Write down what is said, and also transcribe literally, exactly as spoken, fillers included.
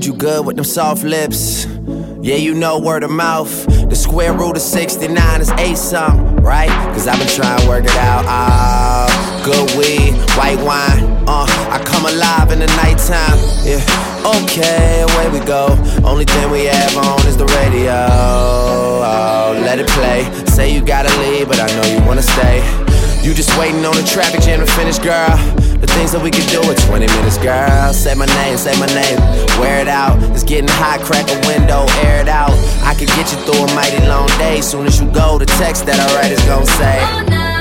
heard you good with them soft lips. Yeah, you know word of mouth. The square root of sixty-nine is eight something, right? Cause I've been trying to work it out. Ah, good weed, white wine. Uh, I come alive in the nighttime. Yeah, okay, away we go. Only thing we have on is the radio. Oh, let it play. Say you gotta leave, but I know you wanna stay. You just waiting on the traffic jam to finish, girl. The things that we could do in twenty minutes, girl. Say my name, say my name, wear it out. It's getting hot, crack a window, air it out. I could get you through a mighty long day. Soon as you go, the text that I write is gon' say